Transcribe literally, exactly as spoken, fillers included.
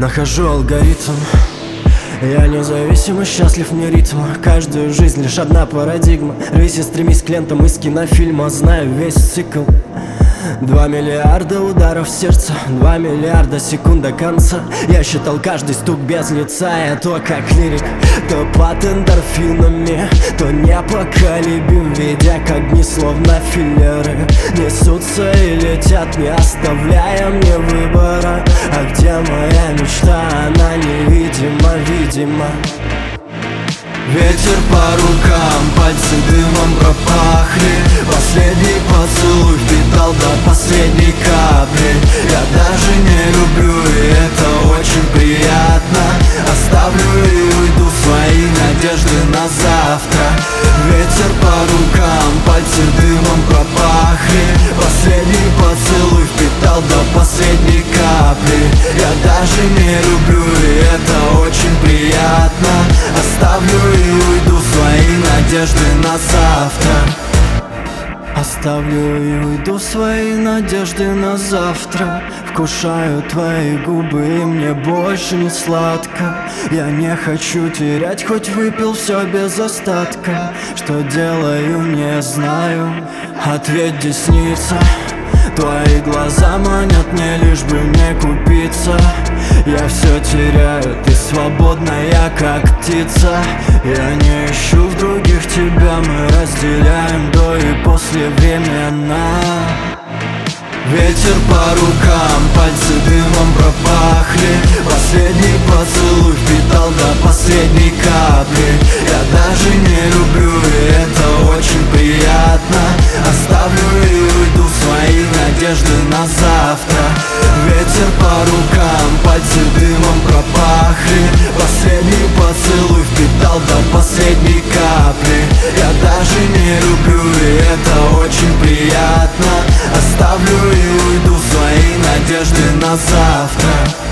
Нахожу алгоритм. Я независимо, счастлив, не ритм. Каждую жизнь лишь одна парадигма. Рвись и стремись к лентам из кинофильма. Знаю весь цикл. Два миллиарда ударов сердца, два миллиарда секунд до конца. Я считал каждый стук без лица. Я то как лирик, то под эндорфинами, то непоколебим, ведя к огни словно филлеры. Несутся и летят, не оставляя мне выбора. А где моя мечта? Она невидима, видимо. Ветер по рукам, пальцы дымом пропахли. Последний поцелуй впитал до последней капли. Я даже не люблю, и это очень приятно. Оставлю и уйду свои надежды на завтра. Ветер по рукам, пальцы дымом пропахли. Последний поцелуй впитал до последней капли. Я даже не люблю, и это очень приятно. Оставлю и уйду свои надежды на завтра. Оставлю и уйду свои надежды на завтра. Вкушаю твои губы, и мне больше не сладко. Я не хочу терять, хоть выпил все без остатка. Что делаю, не знаю. Ответь, десница. Твои глаза манят мне, лишь бы не купиться. Я все теряю, ты свободная, как птица. Я не ищу в других тебя, мы разделяем до и послевременно. Ветер по рукам, пальцы дымом пропахли. Последний поцелуй впитал до последней капли. Я даже не люблю, и это очень приятно. Оставлю и уйду свои надежды на завтра. Ветер по рукам, пальцы дымом пропахли. Последний поцелуй впитал до последней капли. Я даже не люблю, и это очень приятно. Оставлю и уйду свои надежды на завтра.